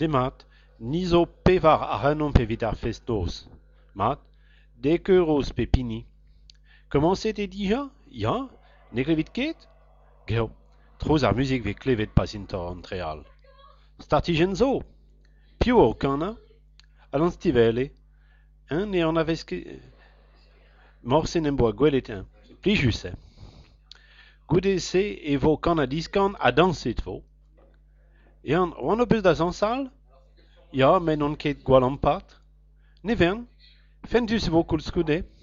Demat, ni zo pevar a renom pe vid ar fest dos. Mat, 10 € pe pini. Komanset e dija? Ya, ne klevit ket? Geo, trouz ar muzik ve klevet pas intor an treal. Startijen zo. Piv o kana? Allons stivele. Ne an avez morsen en boa gwelet plijus. Goude se e vo kana diskan a danset vo. Ean, oan o peus da zansal? Ya, men on ket gwall an pat. Ne vern, fentus vo koulskoude.